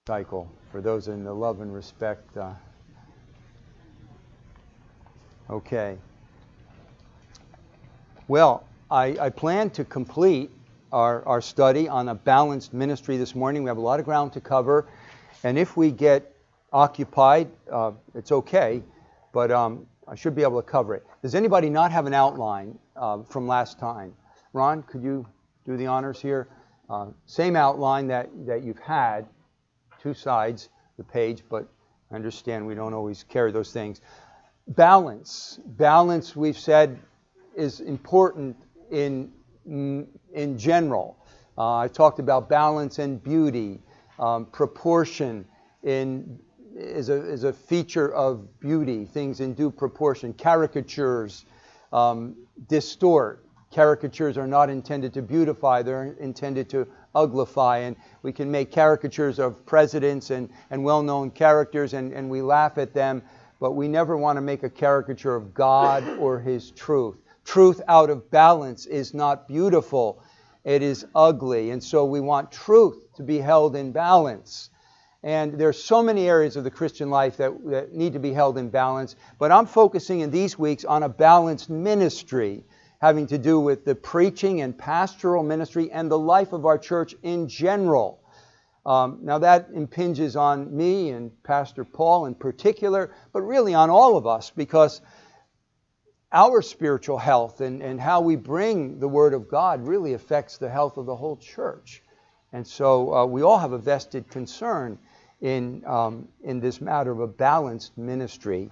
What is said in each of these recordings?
cycle for those in the love and respect. Okay. Well, I plan to complete our study on a balanced ministry this morning. We have a lot of ground to cover, and if we get occupied, it's okay, but I should be able to cover it. Does anybody not have an outline from last time? Ron, could you do the honors here? Same outline that you've had, two sides, the page, but I understand we don't always carry those things. Balance, we've said, is important in general. I talked about balance and beauty. Proportion is a feature of beauty, things in due proportion. Caricatures distort. Caricatures are not intended to beautify, they're intended to uglify. And we can make caricatures of presidents and well-known characters, and we laugh at them, but we never want to make a caricature of God or His truth. Truth out of balance is not beautiful, it is ugly. And so we want truth to be held in balance. And there's so many areas of the Christian life that need to be held in balance. But I'm focusing in these weeks on a balanced ministry, having to do with the preaching and pastoral ministry and the life of our church in general. Now that impinges on me and Pastor Paul in particular, but really on all of us, because our spiritual health and how we bring the Word of God really affects the health of the whole church. And so we all have a vested concern in this matter of a balanced ministry.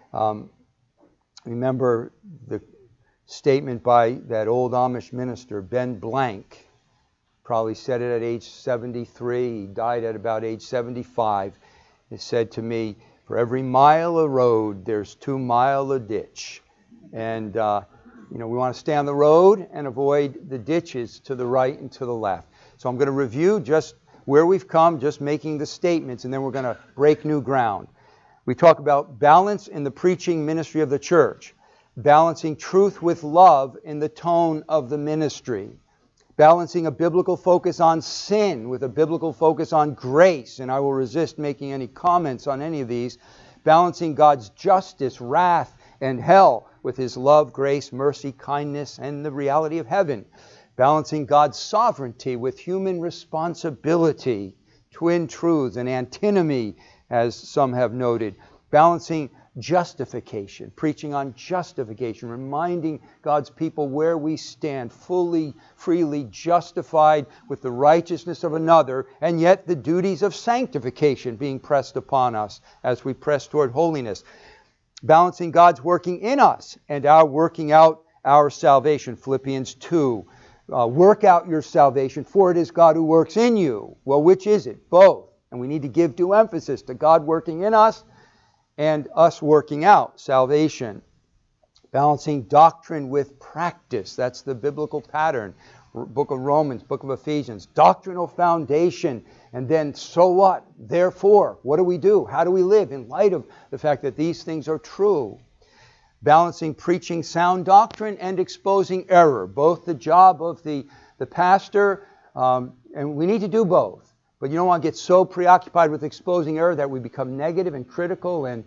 Remember the statement by that old Amish minister, Ben Blank. Probably said it at age 73. He died at about age 75. He said to me, "For every mile of road, there's 2 miles of ditch." And we want to stay on the road and avoid the ditches to the right and to the left. So I'm going to review just where we've come, just making the statements, and then we're going to break new ground. We talk about balance in the preaching ministry of the church, balancing truth with love in the tone of the ministry, balancing a biblical focus on sin with a biblical focus on grace, and I will resist making any comments on any of these, balancing God's justice, wrath, and hell with His love, grace, mercy, kindness, and the reality of heaven, balancing God's sovereignty with human responsibility, twin truths, and antinomy, as some have noted, balancing justification, preaching on justification, reminding God's people where we stand, fully, freely justified with the righteousness of another, and yet the duties of sanctification being pressed upon us as we press toward holiness. Balancing God's working in us and our working out our salvation, Philippians 2. Work out your salvation, for it is God who works in you. Well, which is it? Both. And we need to give due emphasis to God working in us and us working out salvation. Balancing doctrine with practice. That's the biblical pattern. Book of Romans, book of Ephesians. Doctrinal foundation. And then, so what? Therefore, what do we do? How do we live in light of the fact that these things are true? Balancing preaching sound doctrine and exposing error. Both the job of the pastor, and we need to do both. But you don't want to get so preoccupied with exposing error that we become negative and critical and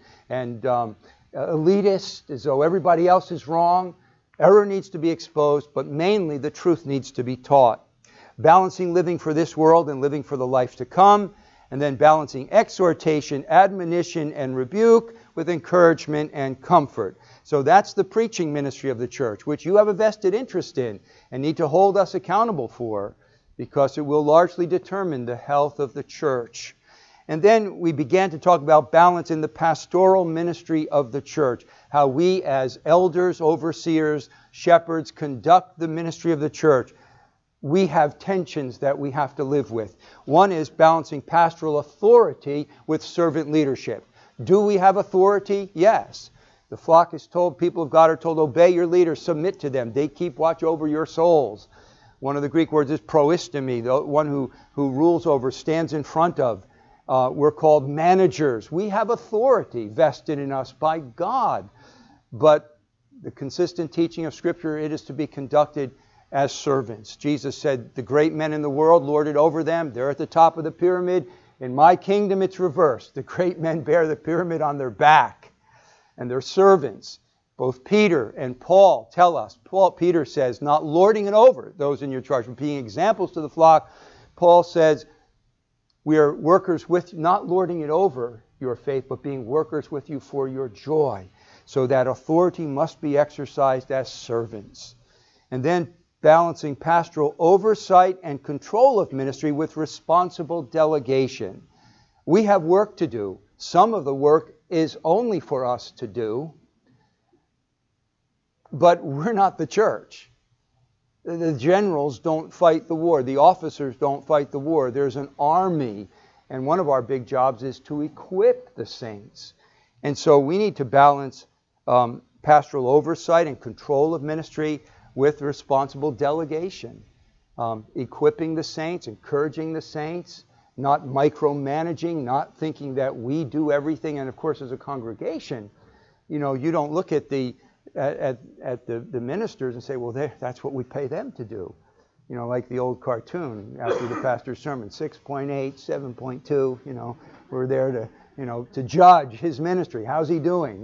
elitist, as though everybody else is wrong. Error needs to be exposed, but mainly the truth needs to be taught. Balancing living for this world and living for the life to come. And then balancing exhortation, admonition, and rebuke with encouragement and comfort. So that's the preaching ministry of the church, which you have a vested interest in and need to hold us accountable for, because it will largely determine the health of the church. And then we began to talk about balance in the pastoral ministry of the church, how we as elders, overseers, shepherds conduct the ministry of the church. We have tensions that we have to live with. One is balancing pastoral authority with servant leadership. Do we have authority? Yes. The flock is told, people of God are told, obey your leaders, submit to them. They keep watch over your souls. One of the Greek words is proistemi, the one who rules over, stands in front of. We're called managers. We have authority vested in us by God. But the consistent teaching of Scripture, it is to be conducted as servants. Jesus said, the great men in the world lord it over them. They're at the top of the pyramid. In my kingdom, it's reversed. The great men bear the pyramid on their back, and their servants. Both Peter and Paul tell us. Peter says, not lording it over those in your charge, but being examples to the flock. Paul says, we are workers with you, not lording it over your faith, but being workers with you for your joy. So that authority must be exercised as servants. And then balancing pastoral oversight and control of ministry with responsible delegation. We have work to do. Some of the work is only for us to do. But we're not the church. The generals don't fight the war. The officers don't fight the war. There's an army. And one of our big jobs is to equip the saints. And so we need to balance pastoral oversight and control of ministry with responsible delegation. Equipping the saints, encouraging the saints, not micromanaging, not thinking that we do everything. And of course, as a congregation, you don't look at the ministers and say, well, that's what we pay them to do. Like the old cartoon after the pastor's sermon, 6.8, 7.2, we're there to judge his ministry. How's he doing?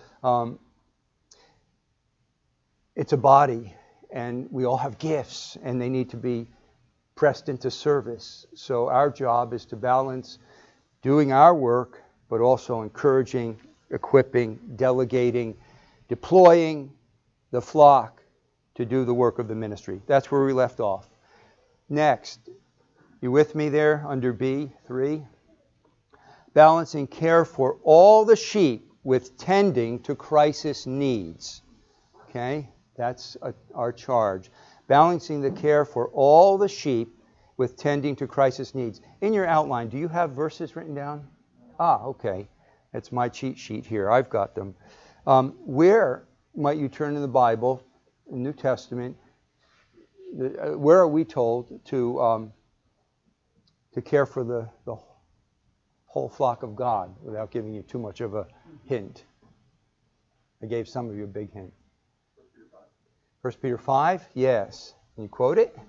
It's a body, and we all have gifts, and they need to be pressed into service. So our job is to balance doing our work, but also encouraging, equipping, delegating, deploying the flock to do the work of the ministry. That's where we left off. Next, you with me there under B3? Balancing care for all the sheep with tending to crisis needs. Okay, that's our charge. Balancing the care for all the sheep with tending to crisis needs. In your outline, do you have verses written down? Okay. That's my cheat sheet here. I've got them. Where might you turn in the Bible, New Testament? Where are we told to care for the whole flock of God without giving you too much of a hint? I gave some of you a big hint. 1 Peter 5? Yes. Can you quote it?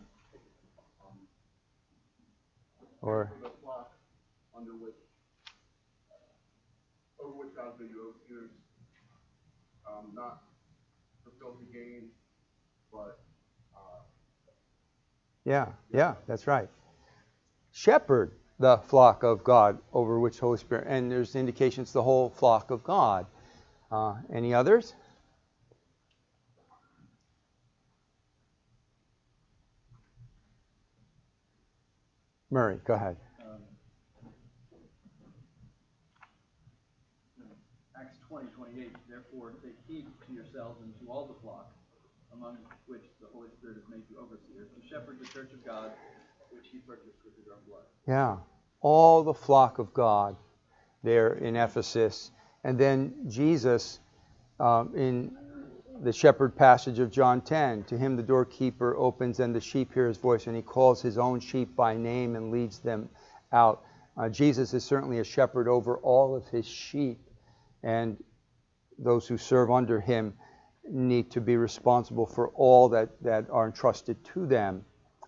Or the flock over which God made you overseers, not for filthy gain, but yeah, that's right. Shepherd the flock of God over which the Holy Spirit, and there's indications the whole flock of God. Any others? Murray, go ahead. Acts 20:28. Therefore, take heed to yourselves and to all the flock, among which the Holy Spirit has made you overseers, to shepherd the church of God, which He purchased with His own blood. Yeah, all the flock of God there in Ephesus, and then Jesus in the shepherd passage of John 10. To him the doorkeeper opens, and the sheep hear his voice, and he calls his own sheep by name and leads them out. Jesus is certainly a shepherd over all of his sheep, and those who serve under him need to be responsible for all that are entrusted to them.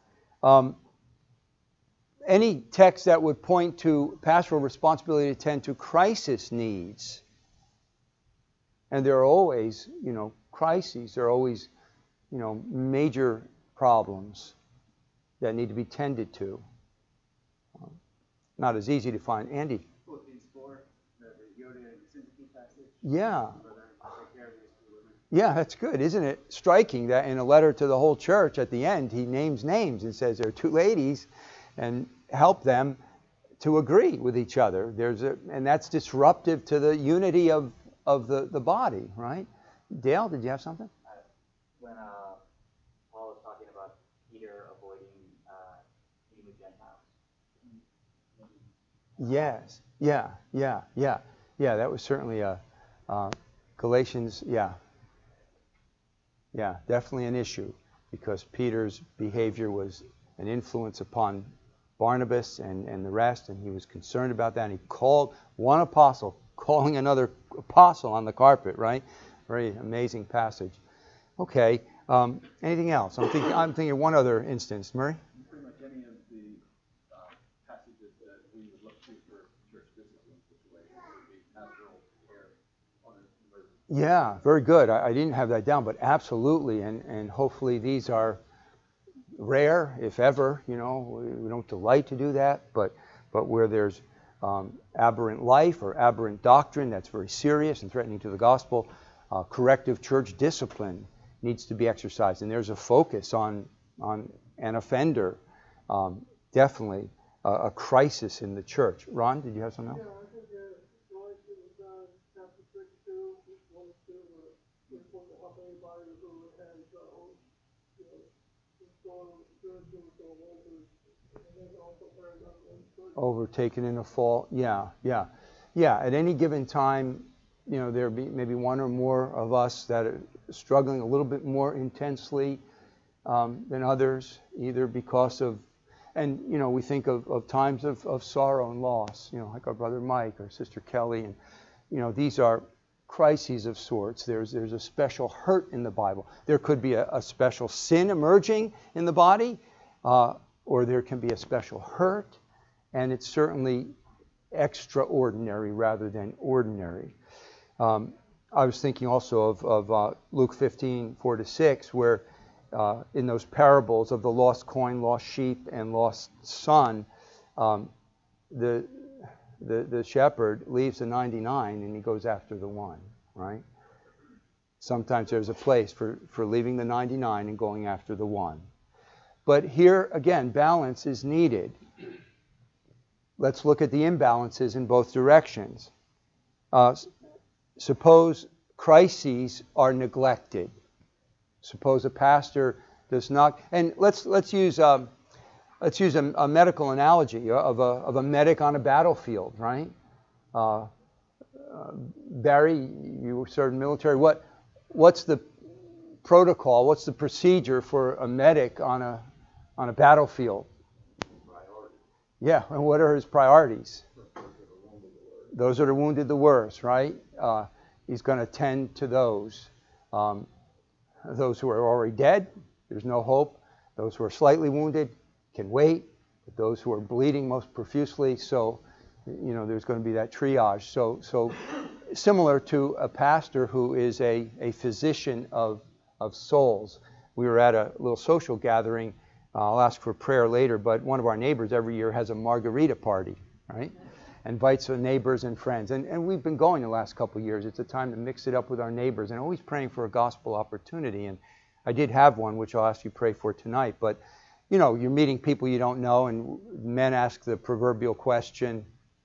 Any text that would point to pastoral responsibility to tend to crisis needs, and there are always, crises, there are always, major problems that need to be tended to. Not as easy to find. Andy? Philippians 4, the Yoda sympathy passage. Yeah. Yeah, that's good, isn't it? Striking that in a letter to the whole church at the end, he names names and says there are two ladies, and help them to agree with each other. And that's disruptive to the unity of the body, right? Dale, did you have something? When Paul was talking about Peter avoiding eating with Gentiles. Yes. Yeah, that was certainly a Galatians, yeah, definitely an issue, because Peter's behavior was an influence upon Barnabas and the rest, and he was concerned about that, and he called one apostle, calling another apostle on the carpet, right? Very amazing passage. Okay, anything else? I'm thinking of one other instance. Murray? Pretty much any of the passages that we would look Yeah, very good. I didn't have that down, but absolutely, and hopefully these are rare, if ever. We don't delight to do that, but where there's aberrant life or aberrant doctrine that's very serious and threatening to the gospel, corrective church discipline needs to be exercised, and there's a focus on an offender, definitely a crisis in the church. Ron, did you have something else? Yeah, I think Galatians chapter 6:2, 1 and 2, where we're supposed to help anybody who has, restored spiritual wounded, and then also bears on Overtaken in a fall. Yeah. At any given time, there be maybe one or more of us that are struggling a little bit more intensely than others, either because of, and we think of times of sorrow and loss, like our brother Mike or Sister Kelly, and these are crises of sorts. There's a special hurt in the Bible. There could be a special sin emerging in the body, or there can be a special hurt, and it's certainly extraordinary rather than ordinary. I was thinking also of Luke 15, 4-6, where in those parables of the lost coin, lost sheep, and lost son, the shepherd leaves the 99 and he goes after the one, right? Sometimes there's a place for leaving the 99 and going after the one. But here, again, balance is needed. Let's look at the imbalances in both directions. Suppose crises are neglected. Suppose a pastor does not, and let's use a medical analogy of a medic on a battlefield, right? Barry, you served in the military. What's the protocol? What's the procedure for a medic on a battlefield? Priority. Yeah, and what are his priorities? Those that are wounded the worst, right? He's going to tend to those. Those who are already dead, there's no hope. Those who are slightly wounded can wait. But those who are bleeding most profusely, so there's going to be that triage. So similar to a pastor who is a physician of souls. We were at a little social gathering. I'll ask for prayer later, but one of our neighbors every year has a margarita party, right? Invites the neighbors and friends. And we've been going the last couple of years. It's a time to mix it up with our neighbors and always praying for a gospel opportunity. And I did have one, which I'll ask you to pray for tonight. But, you're meeting people you don't know, and men ask the proverbial question,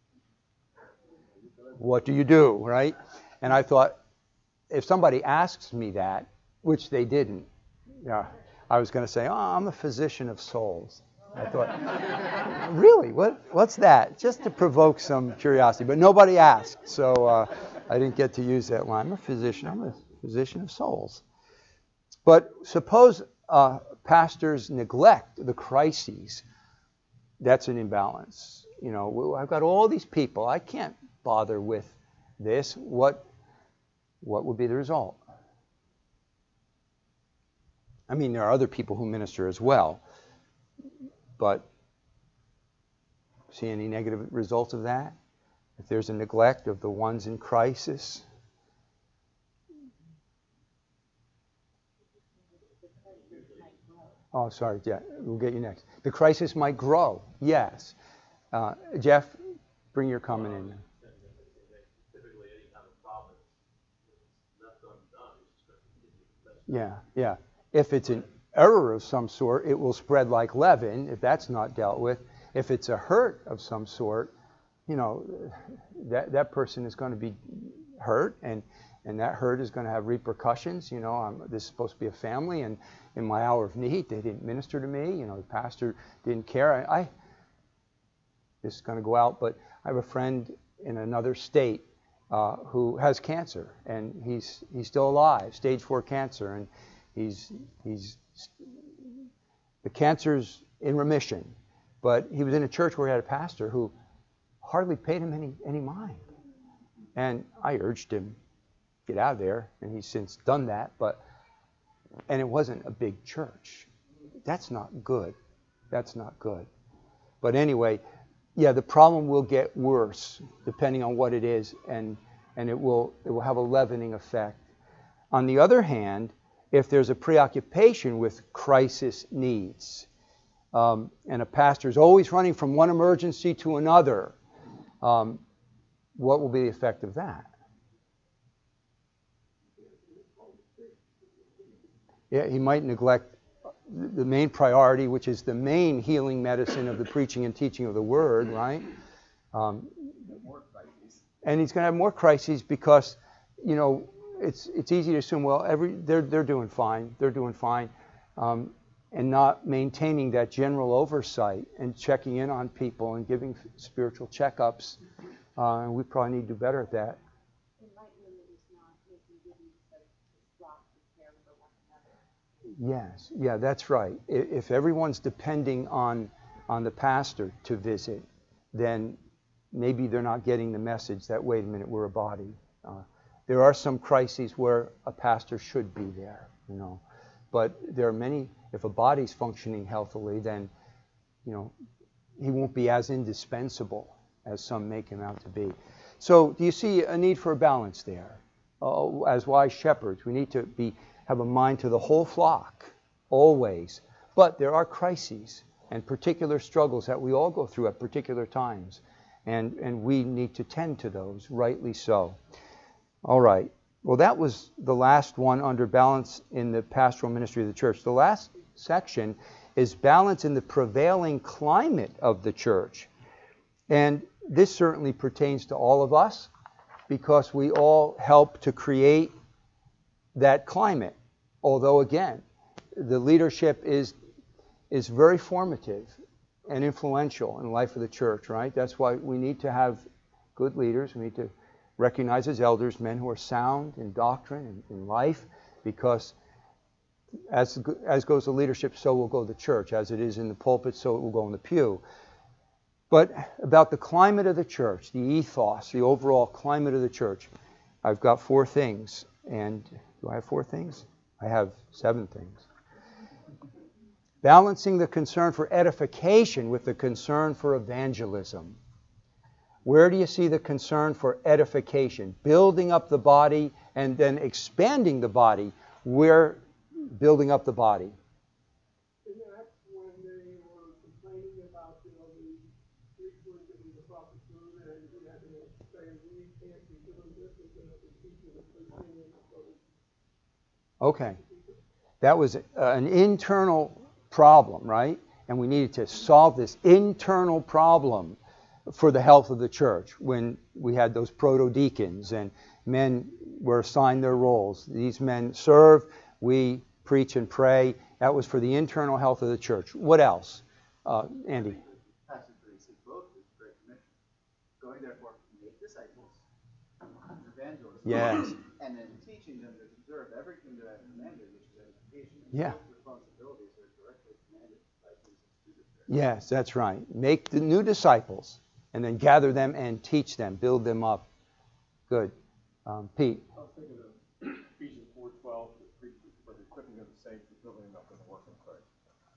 what do you do, right? And I thought, if somebody asks me that, which they didn't, I was going to say, I'm a physician of souls. I thought, really? What's that? Just to provoke some curiosity. But nobody asked, so I didn't get to use that line. I'm a physician of souls. But suppose pastors neglect the crises. That's an imbalance. I've got all these people. I can't bother with this. What would be the result? I mean, there are other people who minister as well. But see any negative results of that? If there's a neglect of the ones in crisis? Oh, sorry, yeah, we'll get you next. The crisis might grow, yes. Jeff, bring your comment in. Typically, any kind of problem left undone is just going to continue. Yeah. If it's an error of some sort, it will spread like leaven if that's not dealt with. If it's a hurt of some sort, that person is going to be hurt, and that hurt is going to have repercussions. This is supposed to be a family, and in my hour of need, they didn't minister to me. The pastor didn't care. This is going to go out, but I have a friend in another state who has cancer, and he's still alive, stage 4 cancer, and the cancer's in remission, but he was in a church where he had a pastor who hardly paid him any mind. And I urged him, get out of there, and he's since done that, and it wasn't a big church. That's not good. But anyway, yeah, the problem will get worse depending on what it is, and and it will have a leavening effect. On the other hand, if there's a preoccupation with crisis needs, and a pastor is always running from one emergency to another, what will be the effect of that? Yeah, he might neglect the main priority, which is the main healing medicine of the preaching and teaching of the Word, right? More crises. And he's going to have more crises because, it's easy to assume, well, they're doing fine, and not maintaining that general oversight and checking in on people and giving spiritual checkups. And we probably need to do better at that. Enlightenment is not making giving this flock to care for one another. Yes, yeah, that's right. If everyone's depending on the pastor to visit, then maybe they're not getting the message that, wait a minute, we're a body. There are some crises where a pastor should be there, But there are many, if a body's functioning healthily, then, he won't be as indispensable as some make him out to be. So do you see a need for a balance there? As wise shepherds, we need to have a mind to the whole flock, always. But there are crises and particular struggles that we all go through at particular times. And we need to tend to those, rightly so. All right. Well, that was the last one under balance in the pastoral ministry of the church. The last section is balance in the prevailing climate of the church. And this certainly pertains to all of us because we all help to create that climate. Although, again, the leadership is very formative and influential in the life of the church, right? That's why we need to have good leaders. We need to recognize as elders men who are sound in doctrine and in life, because as goes the leadership, so will go the church. As it is in the pulpit, so it will go in the pew. But about the climate of the church, the ethos, the overall climate of the church, I've got 4 things. And do I have 4 things? I have 7 things. Balancing the concern for edification with the concern for evangelism. Where do you see the concern for edification? Building up the body and then expanding the body. Where building up the body? In Acts, when they were complaining about, the Greeks were giving the prophet food, and he had to say, we can't be doing this, we're going to be teaching the preaching, so. Okay. That was an internal problem, right? And we needed to solve this internal problem for the health of the church when we had those proto-deacons and men were assigned their roles. These men serve, we preach and pray. That was for the internal health of the church. What else? Andy? Passage 36, both is Great Commission. Going therefore, make disciples, evangelists, Yes. and then teaching them to observe everything that I've commanded, which is education. Yeah. Both responsibilities are directly commanded by Jesus to the church. Yes, that's right. Make the new disciples and then gather them and teach them, build them up. Good. Pete? I was thinking of Ephesians 4:12, for the equipping of the saints, for building them up in the work of Christ.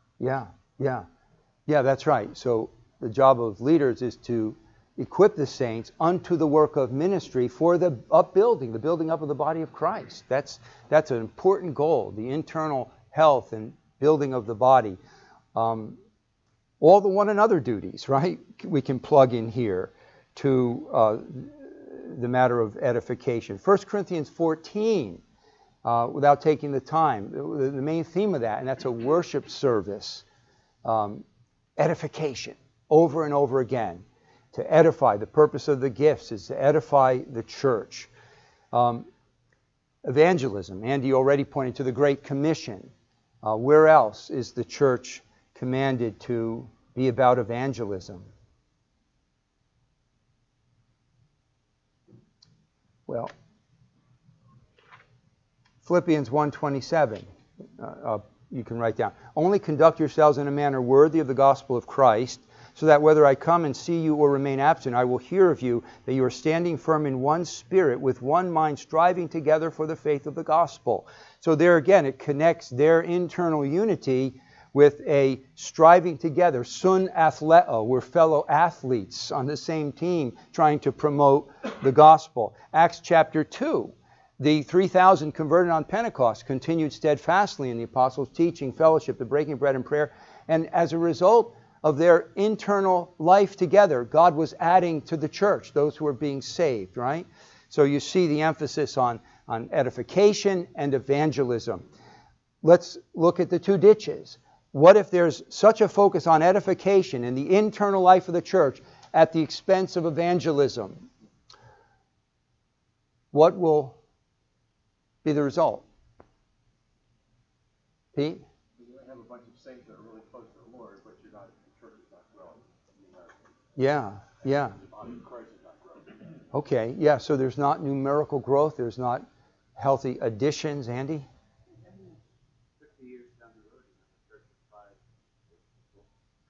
Yeah, that's right. So the job of leaders is to equip the saints unto the work of ministry for the upbuilding, the building up of the body of Christ. That's an important goal, the internal health and building of the body. All the one another duties, right? We can plug in here to the matter of edification. 1 Corinthians 14, without taking the time, the main theme of that, and that's a worship service, edification, over and over again. To edify, the purpose of the gifts is to edify the church. Evangelism, Andy already pointed to the Great Commission. Where else is the church commanded to be about evangelism? Well, Philippians 1:27, you can write down. Only conduct yourselves in a manner worthy of the gospel of Christ, so that whether I come and see you or remain absent, I will hear of you, that you are standing firm in one spirit, with one mind, striving together for the faith of the gospel. So there again, it connects their internal unity with a striving together. Sun athleo, we're fellow athletes on the same team trying to promote the gospel. Acts chapter 2, the 3,000 converted on Pentecost continued steadfastly in the apostles' teaching, fellowship, the breaking of bread and prayer. And as a result of their internal life together, God was adding to the church those who were being saved, right? So you see the emphasis on edification and evangelism. Let's look at the two ditches. What if there's such a focus on edification in the internal life of the church at the expense of evangelism? What will be the result? Pete? You have a bunch of saints that are really close to the Lord, but the church is not growing. Yeah. The body of Christ is not growing. Okay, yeah, so there's not numerical growth, there's not healthy additions. Andy? 50 years down the road, the church is 5 people.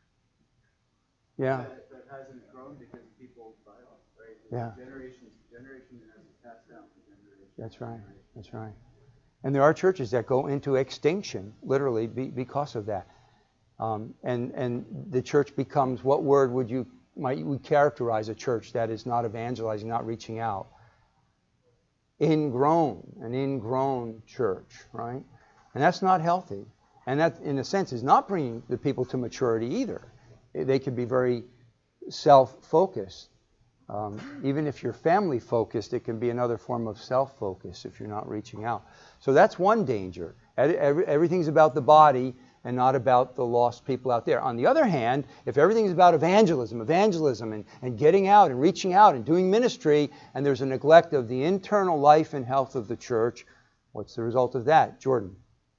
Yeah, That hasn't grown because people die off, right? Yeah. Generation has passed down to generation. that's right. And there are churches that go into extinction, literally, because of that. And the church becomes, what word might we characterize a church that is not evangelizing, not reaching out? An ingrown church, right? And that's not healthy. And that, in a sense, is not bringing the people to maturity either. They can be very self-focused. Even if you're family-focused, it can be another form of self-focus if you're not reaching out. So that's one danger. Everything's about the body and not about the lost people out there. On the other hand, if everything's about evangelism and getting out and reaching out and doing ministry, and there's a neglect of the internal life and health of the church, what's the result of that? Jordan?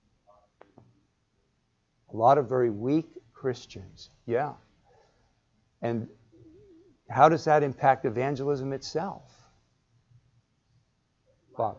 A lot of very weak Christians. Yeah. And how does that impact evangelism itself? Bob?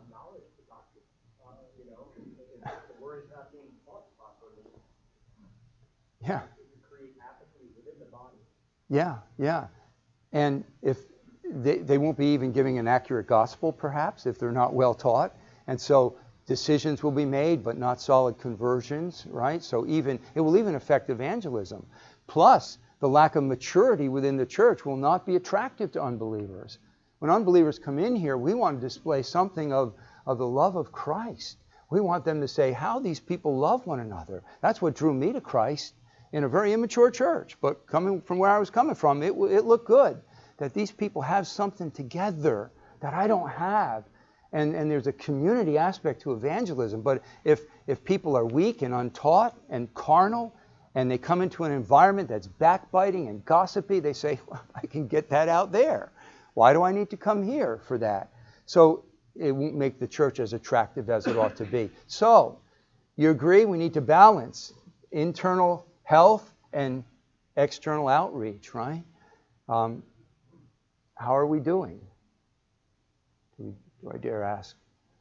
Yeah. And if they won't be even giving an accurate gospel, perhaps, if they're not well taught. And so decisions will be made, but not solid conversions, right? So it will even affect evangelism. Plus, the lack of maturity within the church will not be attractive to unbelievers. When unbelievers come in here, we want to display something of the love of Christ. We want them to say how these people love one another. That's what drew me to Christ in a very immature church. But coming from where I was coming from, it looked good that these people have something together that I don't have. And there's a community aspect to evangelism. But if people are weak and untaught and carnal, and they come into an environment that's backbiting and gossipy, they say, well, I can get that out there. Why do I need to come here for that? So it won't make the church as attractive as it ought to be. So, you agree we need to balance internal health and external outreach, right? How are we doing? Do I dare ask?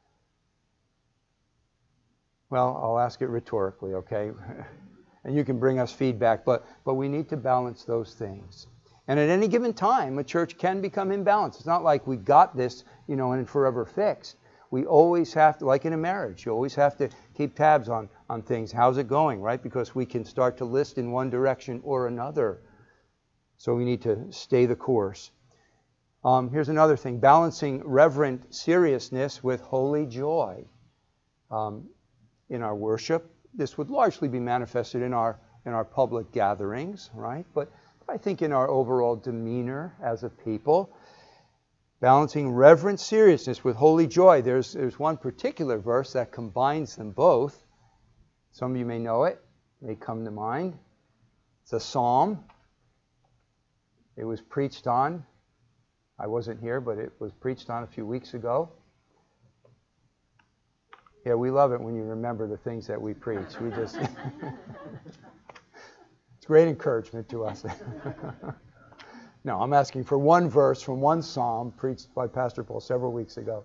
Well, I'll ask it rhetorically, okay? And you can bring us feedback, but we need to balance those things. And at any given time, a church can become imbalanced. It's not like we got this, and forever fixed. We always have to, like in a marriage, you always have to keep tabs on things. How's it going, right? Because we can start to list in one direction or another. So we need to stay the course. Here's another thing, balancing reverent seriousness with holy joy. In our worship, this would largely be manifested in our public gatherings, right? But I think in our overall demeanor as a people, balancing reverent seriousness with holy joy. There's one particular verse that combines them both. Some of you may know it, may come to mind. It's a psalm. It was preached on. I wasn't here, but it was preached on a few weeks ago. Yeah, we love it when you remember the things that we preach. We just it's great encouragement to us. No, I'm asking for one verse from one psalm preached by Pastor Paul several weeks ago.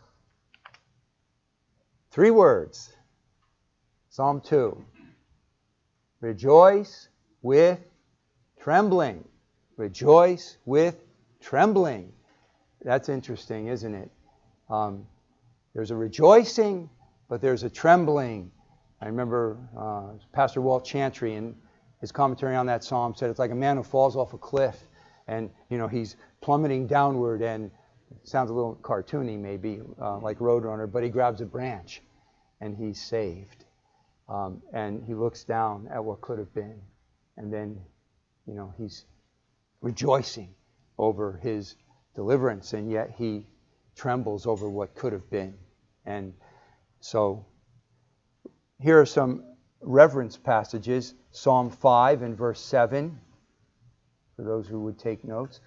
3 words. Psalm 2. Rejoice with trembling. Rejoice with trembling. That's interesting, isn't it? There's a rejoicing, but there's a trembling. I remember Pastor Walt Chantry in his commentary on that psalm said it's like a man who falls off a cliff, and he's plummeting downward, and it sounds a little cartoony maybe, like Roadrunner, but he grabs a branch and he's saved. And he looks down at what could have been, and then he's rejoicing over his deliverance, and yet he trembles over what could have been. And so here are some reverence passages. Psalm 5 and verse 7, for those who would take notes.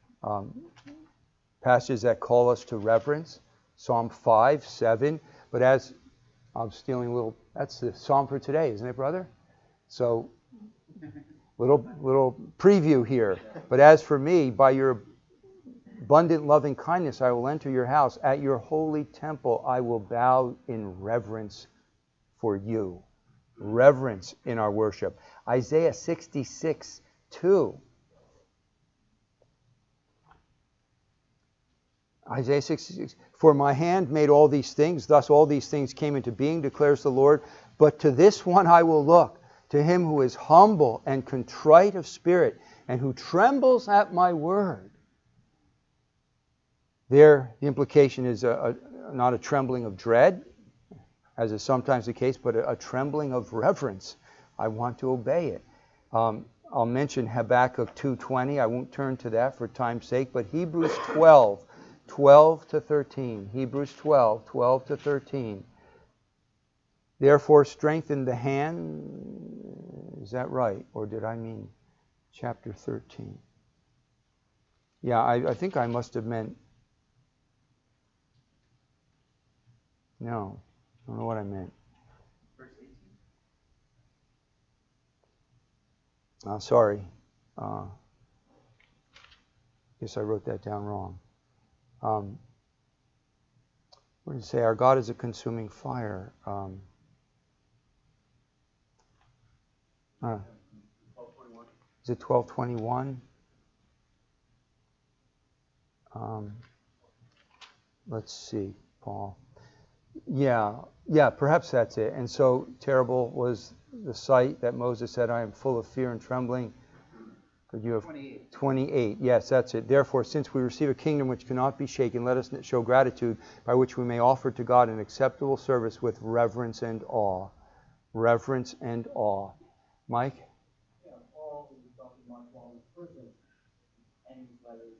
Passages that call us to reverence. Psalm 5, 7. But as I'm stealing a little, that's the psalm for today, isn't it, brother? So, little preview here. But as for me, by your abundant loving kindness, I will enter your house. At your holy temple, I will bow in reverence for you. Reverence in our worship. Isaiah 66, 2. Isaiah 66, for my hand made all these things, thus all these things came into being, declares the Lord. But to this one I will look, to him who is humble and contrite of spirit, and who trembles at my word. There, the implication is not a trembling of dread, as is sometimes the case, but a trembling of reverence. I want to obey it. I'll mention Habakkuk 2:20. I won't turn to that for time's sake, but Hebrews 12, 12 to 13. Hebrews 12, 12 to 13. Therefore strengthen the hand. Is that right? Or did I mean chapter 13? Yeah, I think I must have meant... No, I don't know what I meant. Verse 18. Sorry. Guess I wrote that down wrong. What did it say? Our God is a consuming fire. Is it 12:21? Let's see, Paul. Yeah, perhaps that's it. And so terrible was the sight that Moses said, I am full of fear and trembling. Could you have 28? Yes, that's it. Therefore, since we receive a kingdom which cannot be shaken, let us show gratitude by which we may offer to God an acceptable service with reverence and awe. Reverence and awe. Mike? Yeah, Paul was talking about while in prison, and his letters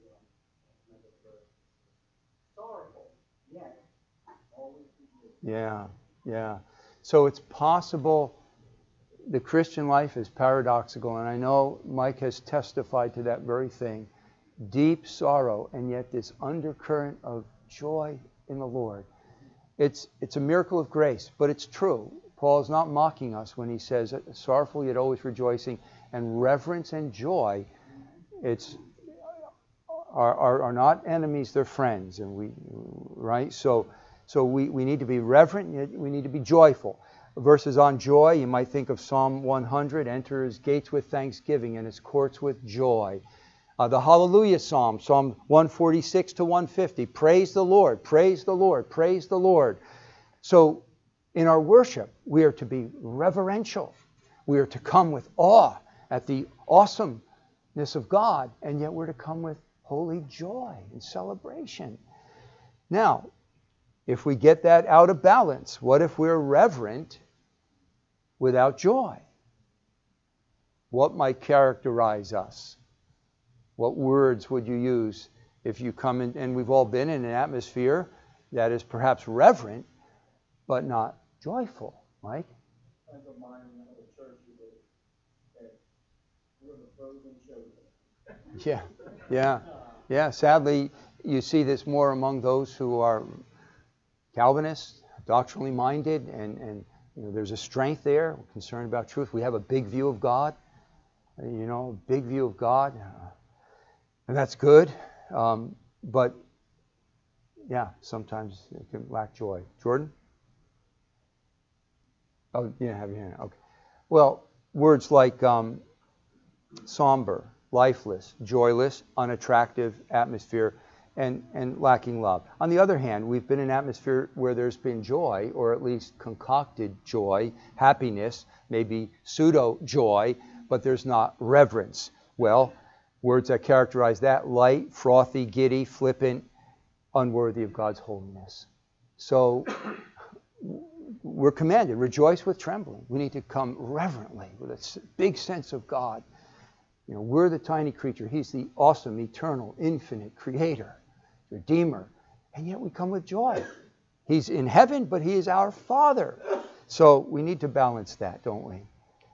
sorrowful, yet always forgive. Yeah. So it's possible. The Christian life is paradoxical, and I know Mike has testified to that very thing. Deep sorrow, and yet this undercurrent of joy in the Lord. It's a miracle of grace, but it's true. Paul is not mocking us when he says, sorrowful yet always rejoicing, and reverence and joy are not enemies, they're friends. And right? So we need to be reverent, yet we need to be joyful. Verses on joy, you might think of Psalm 100, enter his gates with thanksgiving and his courts with joy. The Hallelujah Psalm, Psalm 146 to 150, praise the Lord, praise the Lord, praise the Lord. So in our worship, we are to be reverential. We are to come with awe at the awesomeness of God, and yet we're to come with holy joy and celebration. Now, if we get that out of balance, what if we're reverent without joy? What might characterize us? What words would you use if you come in, and we've all been in an atmosphere that is perhaps reverent, but not joyful? Mike? Friends of mine in another church who said, we're the frozen children. Yeah. Sadly, you see this more among those who are Calvinists, doctrinally minded, and there's a strength there. We're concerned about truth. We have a big view of God, and that's good. But yeah, sometimes it can lack joy. Jordan? Oh, you have your hand. Okay. Well, words like somber, lifeless, joyless, unattractive atmosphere. and lacking love. On the other hand, we've been in an atmosphere where there's been joy, or at least concocted joy, happiness, maybe pseudo joy, but there's not reverence. Well, words that characterize that: light, frothy, giddy, flippant, unworthy of God's holiness. So we're commanded, rejoice with trembling. We need to come reverently with a big sense of God. You know, we're the tiny creature. He's the awesome, eternal, infinite creator, redeemer. And yet we come with joy. He's in heaven, but he is our Father. So we need to balance that, don't we?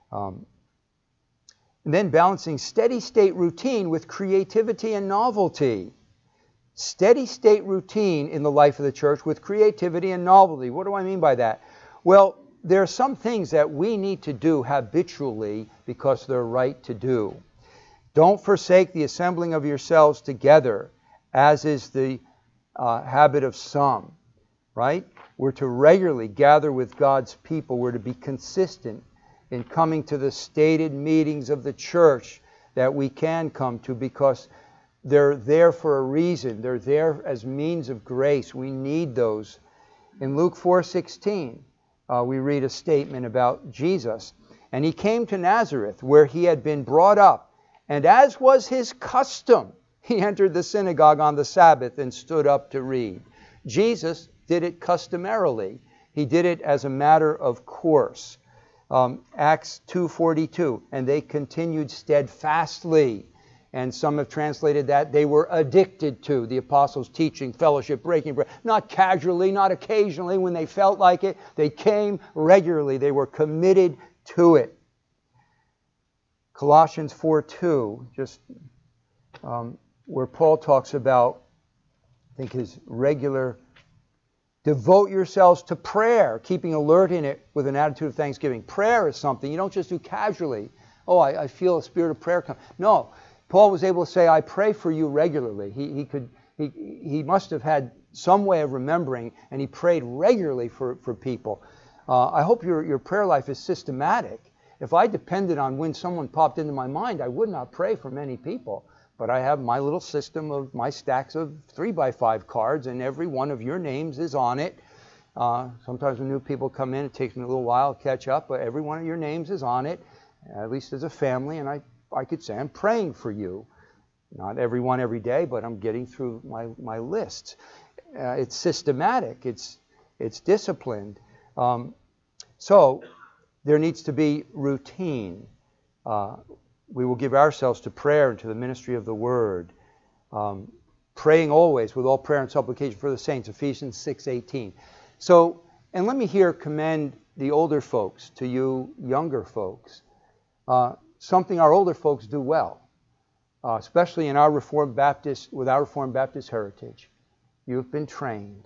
And then balancing steady state routine with creativity and novelty. Steady state routine in the life of the church with creativity and novelty. What do I mean by that? Well, there are some things that we need to do habitually because they're right to do. Don't forsake the assembling of yourselves together, as is the habit of some, right? We're to regularly gather with God's people. We're to be consistent in coming to the stated meetings of the church that we can come to, because they're there for a reason. They're there as means of grace. We need those. In Luke 4:16, we read a statement about Jesus. And he came to Nazareth, where he had been brought up. And as was his custom, he entered the synagogue on the Sabbath and stood up to read. Jesus did it customarily. He did it as a matter of course. Acts 2:42, and they continued steadfastly. And some have translated that they were addicted to the apostles' teaching, fellowship, breaking bread. Not casually, not occasionally when they felt like it. They came regularly. They were committed to it. Colossians 4:2, just where Paul talks about, I think, his regular, devote yourselves to prayer, keeping alert in it with an attitude of thanksgiving. Prayer is something you don't just do casually. Oh, I feel a spirit of prayer come. No, Paul was able to say, I pray for you regularly. He must have had some way of remembering, and he prayed regularly for people. I hope your prayer life is systematic. If I depended on when someone popped into my mind, I would not pray for many people. But I have my little system of my stacks of 3x5 cards, and every one of your names is on it. Sometimes when new people come in, it takes me a little while to catch up, but every one of your names is on it, at least as a family, and I could say I'm praying for you. Not everyone every day, but I'm getting through my lists. It's systematic. It's disciplined. So there needs to be routine. We will give ourselves to prayer and to the ministry of the Word. Praying always with all prayer and supplication for the saints, Ephesians 6:18. So, and let me here commend the older folks to you younger folks. Something our older folks do well, especially in our Reformed Baptist, with our Reformed Baptist heritage. You've been trained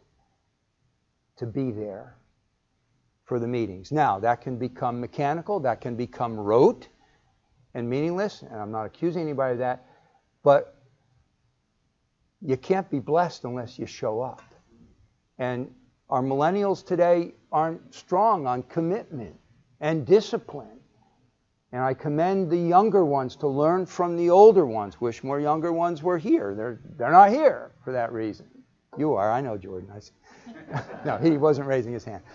to be there for the meetings. Now, that can become mechanical, that can become rote and meaningless, and I'm not accusing anybody of that, but you can't be blessed unless you show up. And our millennials today aren't strong on commitment and discipline. And I commend the younger ones to learn from the older ones. Wish more younger ones were here. They're not here for that reason. You are, I know, Jordan. No, he wasn't raising his hand.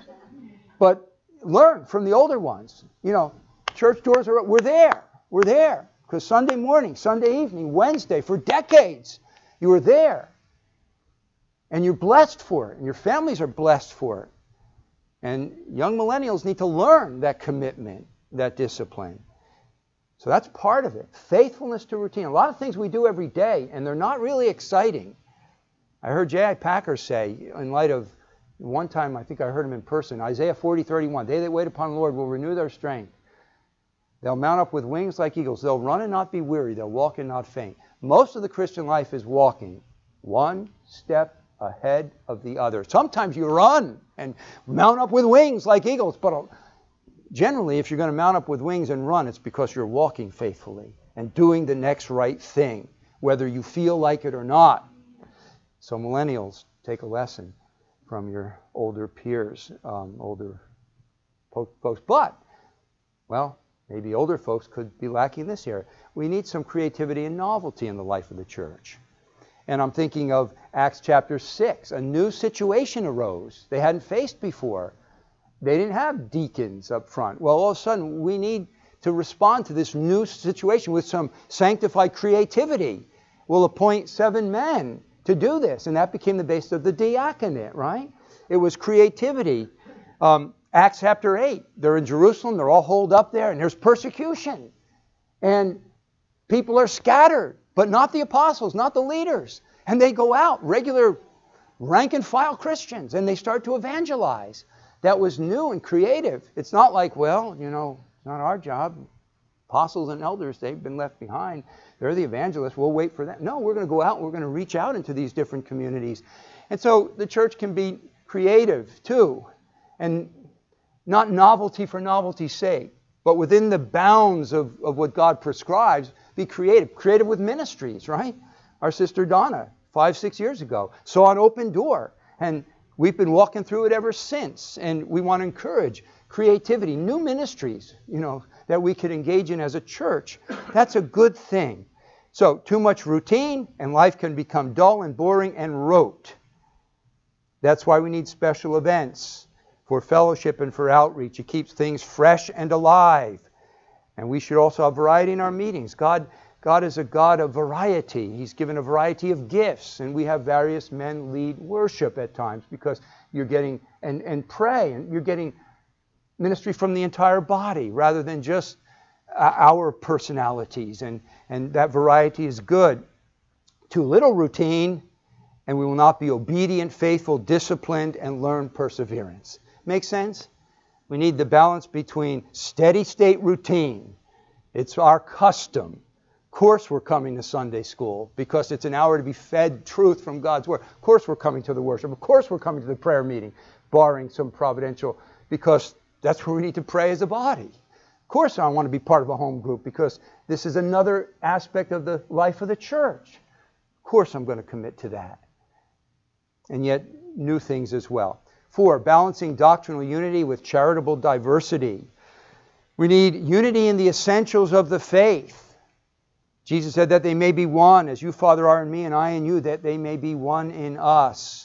But learn from the older ones. You know, church doors we're there. We're there. Because Sunday morning, Sunday evening, Wednesday, for decades, you were there. And you're blessed for it. And your families are blessed for it. And young millennials need to learn that commitment, that discipline. So that's part of it. Faithfulness to routine. A lot of things we do every day, and they're not really exciting. I heard J.I. Packer say, in light of one time, I think I heard him in person, Isaiah 40:31, they that wait upon the Lord will renew their strength. They'll mount up with wings like eagles. They'll run and not be weary. They'll walk and not faint. Most of the Christian life is walking one step ahead of the other. Sometimes you run and mount up with wings like eagles, but generally, if you're going to mount up with wings and run, it's because you're walking faithfully and doing the next right thing, whether you feel like it or not. So millennials, take a lesson from your older peers, older folks. But, well, maybe older folks could be lacking this area. We need some creativity and novelty in the life of the church. And I'm thinking of Acts chapter 6. A new situation arose they hadn't faced before. They didn't have deacons up front. Well, all of a sudden, we need to respond to this new situation with some sanctified creativity. We'll appoint 7 men to do this. And that became the basis of the diaconate, right? It was creativity. Acts chapter 8, they're in Jerusalem, they're all holed up there, and there's persecution. And people are scattered, but not the apostles, not the leaders. And they go out, regular rank and file Christians, and they start to evangelize. That was new and creative. It's not like, well, it's not our job. Apostles and elders, they've been left behind. They're the evangelists. We'll wait for that. No, we're going to go out and we're going to reach out into these different communities. And so the church can be creative too. And not novelty for novelty's sake, but within the bounds of what God prescribes, be creative. Creative with ministries, right? Our sister Donna, 5-6 years ago, saw an open door. And we've been walking through it ever since. And we want to encourage creativity, new ministries, that we could engage in as a church. That's a good thing. So too much routine and life can become dull and boring and rote. That's why we need special events for fellowship and for outreach. It keeps things fresh and alive. And we should also have variety in our meetings. God is a God of variety. He's given a variety of gifts. And we have various men lead worship at times because you're getting, and pray, and you're getting ministry from the entire body rather than just our personalities. And that variety is good. Too little routine, and we will not be obedient, faithful, disciplined, and learn perseverance. Make sense? We need the balance between steady state routine. It's our custom. Of course we're coming to Sunday school because it's an hour to be fed truth from God's Word. Of course we're coming to the worship. Of course we're coming to the prayer meeting, barring some providential, because that's where we need to pray as a body. Of course I want to be part of a home group because this is another aspect of the life of the church. Of course I'm going to commit to that. And yet new things as well. 4, balancing doctrinal unity with charitable diversity. We need unity in the essentials of the faith. Jesus said that they may be one, as you, Father, are in me and I in you, that they may be one in us.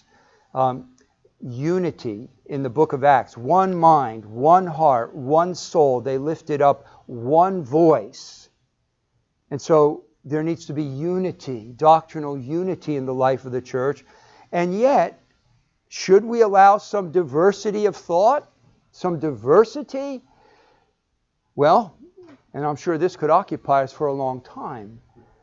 Unity in the book of Acts. One mind, one heart, one soul. They lifted up one voice. And so there needs to be unity, doctrinal unity in the life of the church. And yet, should we allow some diversity of thought? Some diversity? Well, and I'm sure this could occupy us for a long time.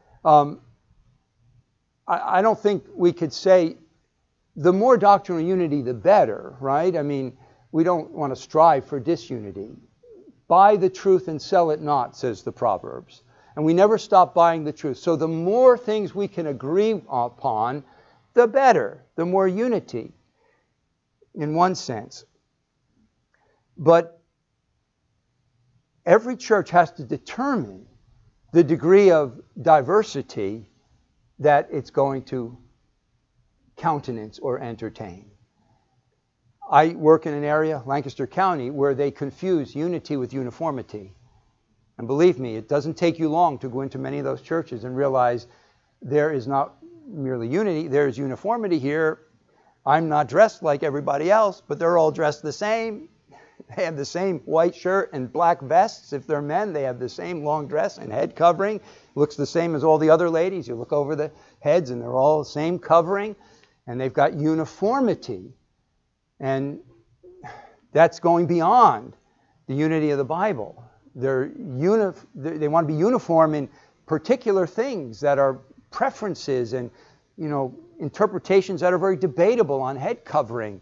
I don't think we could say the more doctrinal unity, the better, right? I mean, we don't want to strive for disunity. Buy the truth and sell it not, says the Proverbs. And we never stop buying the truth. So the more things we can agree upon, the better, the more unity, in one sense. But every church has to determine the degree of diversity that it's going to countenance or entertain. I work in an area, Lancaster County, where they confuse unity with uniformity. And believe me, it doesn't take you long to go into many of those churches and realize there is not merely unity, there is uniformity here. I'm not dressed like everybody else, but they're all dressed the same. They have the same white shirt and black vests. If they're men, they have the same long dress and head covering. Looks the same as all the other ladies. You look over the heads and they're all the same covering. And they've got uniformity. And that's going beyond the unity of the Bible. They want to be uniform in particular things that are preferences and, interpretations that are very debatable on head covering.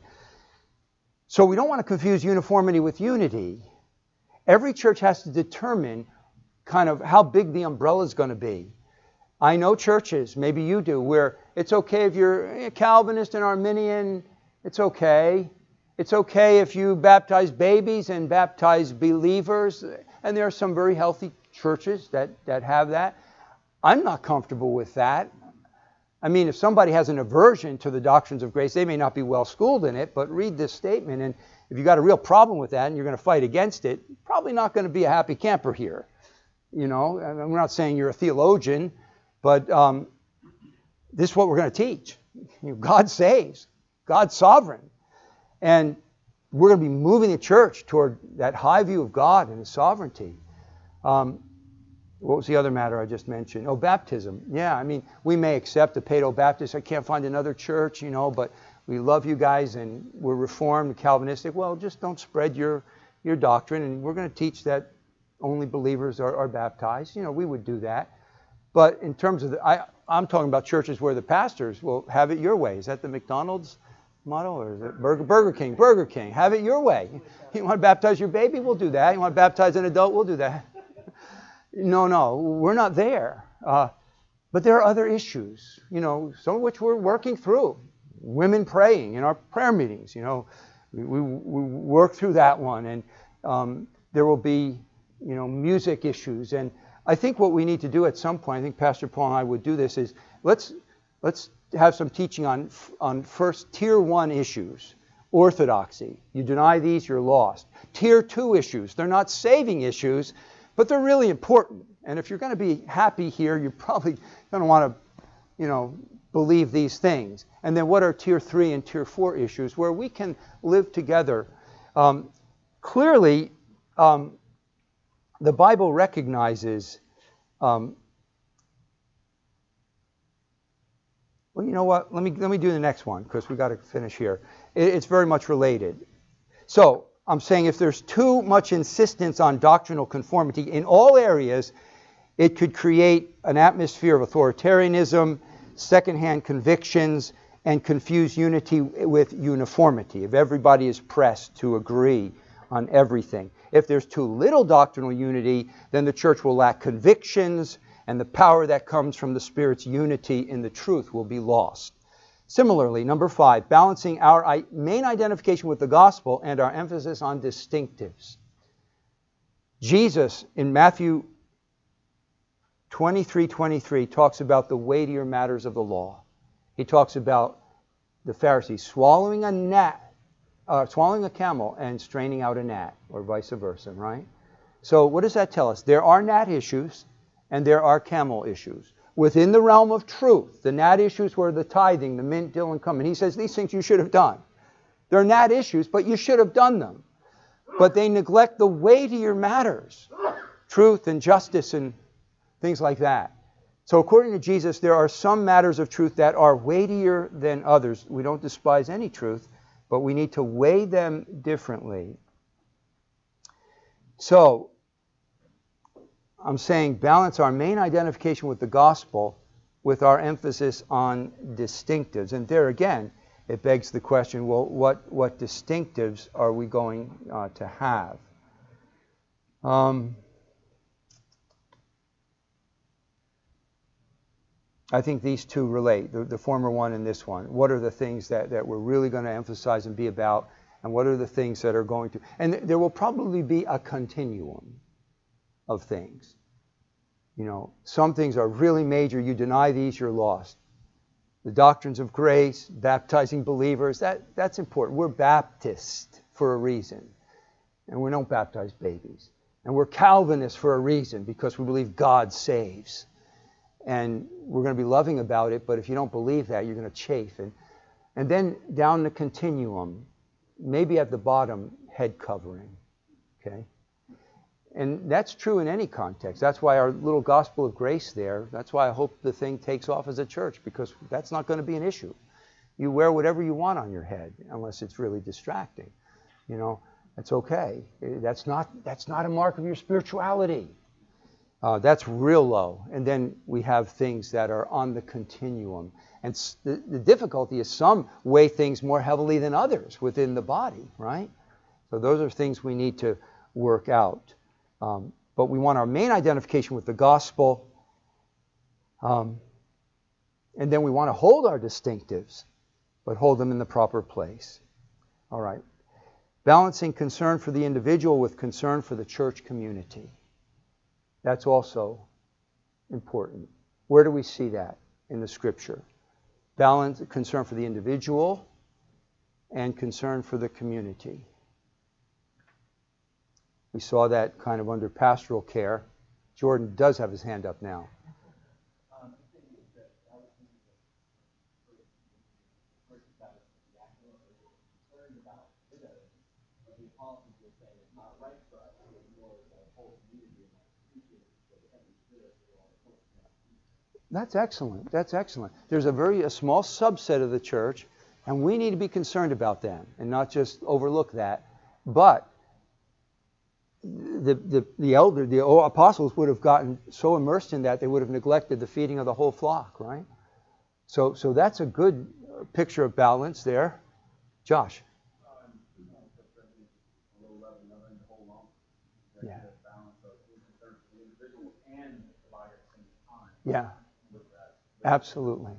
So we don't want to confuse uniformity with unity. Every church has to determine kind of how big the umbrella is going to be. I know churches, maybe you do, where it's okay if you're a Calvinist and Arminian, it's okay. It's okay if you baptize babies and baptize believers. And there are some very healthy churches that have that. I'm not comfortable with that. I mean, if somebody has an aversion to the doctrines of grace, they may not be well schooled in it, but read this statement. And if you've got a real problem with that and you're going to fight against it, probably not going to be a happy camper here. I'm not saying you're a theologian, but this is what we're going to teach. God saves. God's sovereign. And we're going to be moving the church toward that high view of God and His sovereignty. What was the other matter I just mentioned? Oh, baptism. Yeah, I mean, we may accept the Paedo Baptist. I can't find another church, but we love you guys and we're Reformed, Calvinistic. Well, just don't spread your doctrine, and we're going to teach that only believers are baptized. We would do that. But in terms of I'm talking about churches where the pastors will have it your way. Is that the McDonald's motto, or is it Burger King? Burger King. Have it your way. You want to baptize your baby? We'll do that. You want to baptize an adult? We'll do that. No, we're not there. But there are other issues, some of which we're working through. Women praying in our prayer meetings, we work through that one. And there will be, music issues. And I think what we need to do at some point, I think Pastor Paul and I would do this, is let's have some teaching on first tier 1 issues. Orthodoxy. You deny these, you're lost. Tier 2 issues. They're not saving issues, but they're really important. And if you're going to be happy here, you're probably going to want to, believe these things. And then what are tier 3 and tier 4 issues where we can live together? Clearly, the Bible recognizes, well, you know what? Let me do the next one, because we got to finish here. It's very much related. So I'm saying if there's too much insistence on doctrinal conformity in all areas, it could create an atmosphere of authoritarianism, secondhand convictions, and confuse unity with uniformity. If everybody is pressed to agree on everything. If there's too little doctrinal unity, then the church will lack convictions, and the power that comes from the Spirit's unity in the truth will be lost. Similarly, number 5, balancing our main identification with the gospel and our emphasis on distinctives. Jesus, in Matthew 23:23, talks about the weightier matters of the law. He talks about the Pharisees swallowing a camel and straining out a gnat, or vice versa, right? So what does that tell us? There are gnat issues and there are camel issues. Within the realm of truth, the gnat issues were the tithing, the mint, dill, and cumin. He says these things you should have done. They're gnat issues, but you should have done them. But they neglect the weightier matters, truth and justice and things like that. So according to Jesus, there are some matters of truth that are weightier than others. We don't despise any truth, but we need to weigh them differently. So I'm saying balance our main identification with the gospel with our emphasis on distinctives. And there again, it begs the question, well, what distinctives are we going to have? I think these two relate, the former one and this one. What are the things that we're really going to emphasize and be about, and what are the things that are going to... And there will probably be a continuum of things. Some things are really major. You deny these, you're lost. The doctrines of grace, baptizing believers, that's important. We're Baptist for a reason, and we don't baptize babies. And we're Calvinists for a reason, because we believe God saves. And we're going to be loving about it, but if you don't believe that, you're going to chafe. And then down the continuum, maybe at the bottom, head covering. Okay? And that's true in any context. That's why our little gospel of grace there, that's why I hope the thing takes off as a church, because that's not going to be an issue. You wear whatever you want on your head, unless it's really distracting. That's okay. That's not a mark of your spirituality. That's real low. And then we have things that are on the continuum. And the difficulty is some weigh things more heavily than others within the body, right? So those are things we need to work out. But we want our main identification with the gospel. And then we want to hold our distinctives, but hold them in the proper place. All right. Balancing concern for the individual with concern for the church community. That's also important. Where do we see that in the Scripture? Balance, concern for the individual and concern for the community. We saw that kind of under pastoral care. Jordan does have his hand up now. kind of reacting or concerned about his evidence, but the apostles were saying it's not right for us to ignore the whole community and appreciate the Heavenly Spirit for all the folks. That's excellent. That's excellent. There's a small subset of the church, and we need to be concerned about them and not just overlook that. But the apostles would have gotten so immersed in that they would have neglected the feeding of the whole flock, right? So that's a good picture of balance there. Josh. Yeah. Yeah. Absolutely.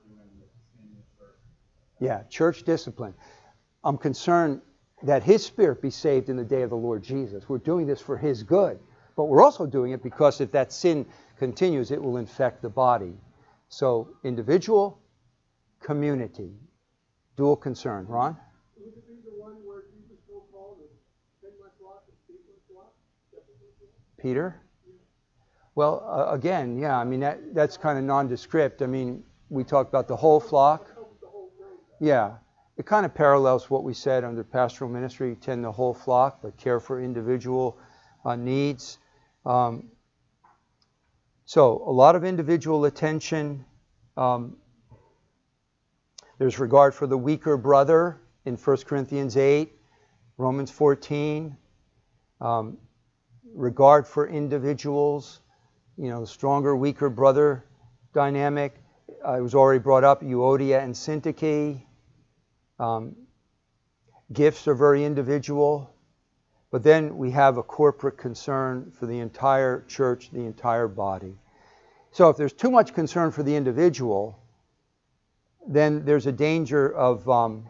Yeah, church discipline. I'm concerned that his spirit be saved in the day of the Lord Jesus. We're doing this for his good. But we're also doing it because if that sin continues, it will infect the body. So individual, community, dual concern. Ron? Would it be the one where Jesus so called and take my flock and feed my flock? Peter? Well, again, yeah, I mean, that's kind of nondescript. I mean, we talked about the whole flock. Yeah, it kind of parallels what we said under pastoral ministry, tend the whole flock, but care for individual needs. So a lot of individual attention. There's regard for the weaker brother in 1 Corinthians 8, Romans 14. Regard for individuals. The stronger, weaker brother dynamic. It was already brought up, Euodia and Syntyche. Gifts are very individual. But then we have a corporate concern for the entire church, the entire body. So if there's too much concern for the individual, then there's a danger of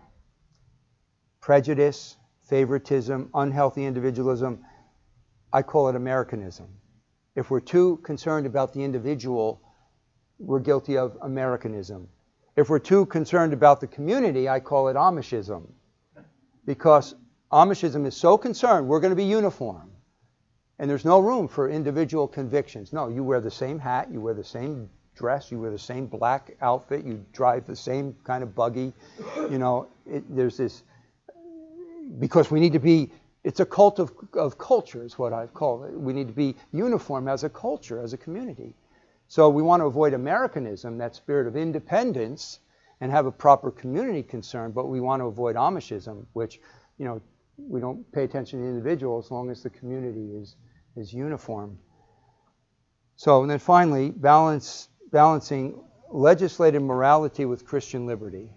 prejudice, favoritism, unhealthy individualism. I call it Americanism. If we're too concerned about the individual, we're guilty of Americanism. If we're too concerned about the community, I call it Amishism. Because Amishism is so concerned, we're going to be uniform. And there's no room for individual convictions. No, you wear the same hat, you wear the same dress, you wear the same black outfit, you drive the same kind of buggy. There's this, because we need to be, it's a cult of culture is what I've called it. We need to be uniform as a culture, as a community. So we want to avoid Americanism, that spirit of independence, and have a proper community concern, but we want to avoid Amishism, which, we don't pay attention to the individual as long as the community is uniform. So, and then finally, balancing legislative morality with Christian liberty.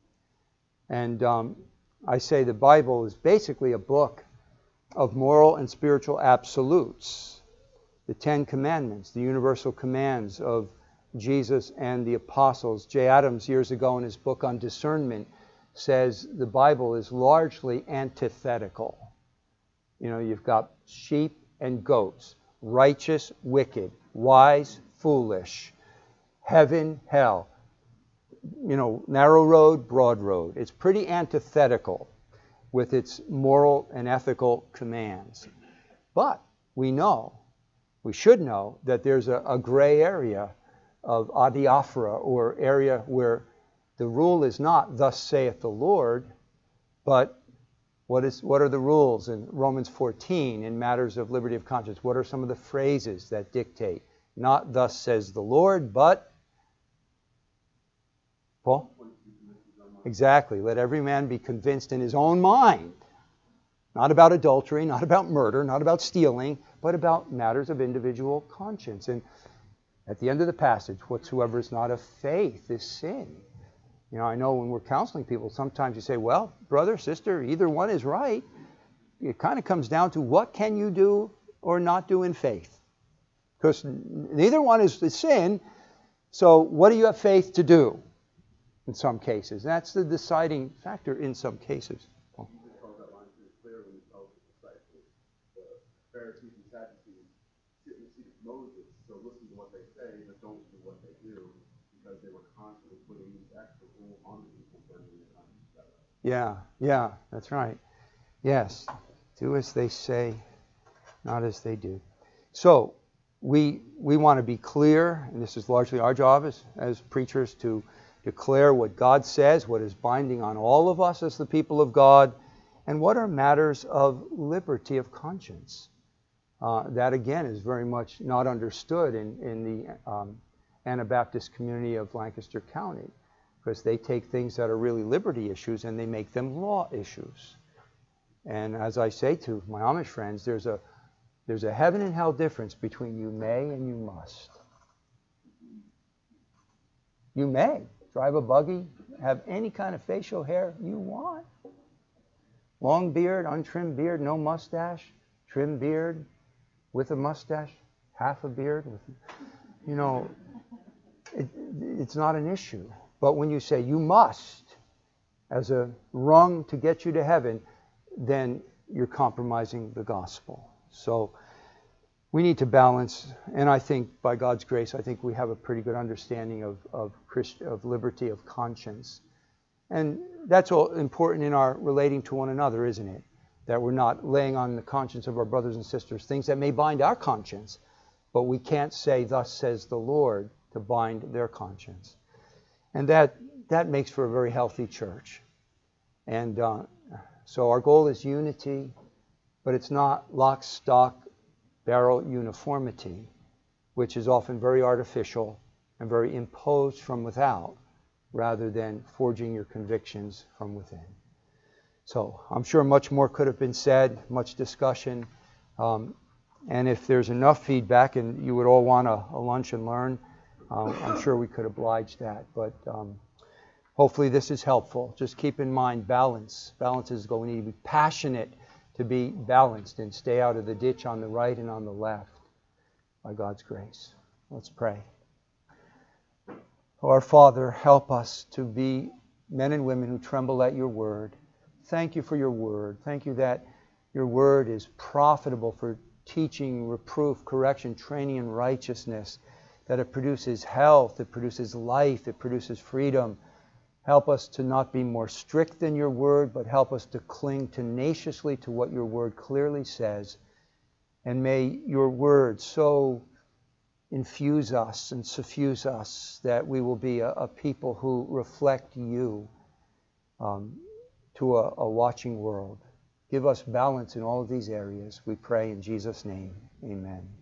And I say the Bible is basically a book of moral and spiritual absolutes. The Ten Commandments, the universal commands of Jesus and the apostles. Jay Adams, years ago in his book on discernment, says the Bible is largely antithetical. You've got sheep and goats, righteous, wicked, wise, foolish, heaven, hell, narrow road, broad road. It's pretty antithetical with its moral and ethical commands. But we should know that there's a gray area of adiaphora, or area where the rule is not thus saith the Lord, but what are the rules in Romans 14 in matters of liberty of conscience? What are some of the phrases that dictate? Not thus says the Lord, but Paul? Exactly. Let every man be convinced in his own mind. Not about adultery, not about murder, not about stealing, but about matters of individual conscience. And at the end of the passage, whatsoever is not of faith is sin. I know when we're counseling people, sometimes you say, well, brother, sister, either one is right. It kind of comes down to what can you do or not do in faith. Because neither one is sin, so what do you have faith to do in some cases? That's the deciding factor in some cases. You just told that line pretty clear when you told the disciples. The Pharisees and Sadducees sit in the seat of Moses, so listen to what they say, but don't do what they do, because they were constantly putting these extra rules on the people for them to understand. Yeah, that's right. Yes, do as they say, not as they do. So we want to be clear, and this is largely our job as preachers, to declare what God says, what is binding on all of us as the people of God, and what are matters of liberty of conscience. That again is very much not understood in the Anabaptist community of Lancaster County, because they take things that are really liberty issues and they make them law issues. And as I say to my Amish friends, there's a heaven and hell difference between you may and you must. You may drive a buggy, have any kind of facial hair you want. Long beard, untrimmed beard, no mustache, trimmed beard, with a mustache, half a beard. It's not an issue. But when you say you must, as a rung to get you to heaven, then you're compromising the gospel. So we need to balance, and I think by God's grace, I think we have a pretty good understanding of liberty of conscience. And that's all important in our relating to one another, isn't it? That we're not laying on the conscience of our brothers and sisters things that may bind our conscience, but we can't say, thus says the Lord, to bind their conscience. And that makes for a very healthy church. And so our goal is unity, but it's not lock, stock, barrel uniformity, which is often very artificial and very imposed from without, rather than forging your convictions from within. So I'm sure much more could have been said, much discussion. And if there's enough feedback and you would all want a lunch and learn, I'm sure we could oblige that. But hopefully this is helpful. Just keep in mind balance. Balance is going to need to be passionate to be balanced and stay out of the ditch on the right and on the left by God's grace. Let's pray. Our Father, help us to be men and women who tremble at your word. Thank you for your word. Thank you that your word is profitable for teaching, reproof, correction, training in righteousness, that it produces health, it produces life, it produces freedom. Help us to not be more strict than your word, but help us to cling tenaciously to what your word clearly says. And may your word so infuse us and suffuse us that we will be a people who reflect you to a watching world. Give us balance in all of these areas. We pray in Jesus' name. Amen.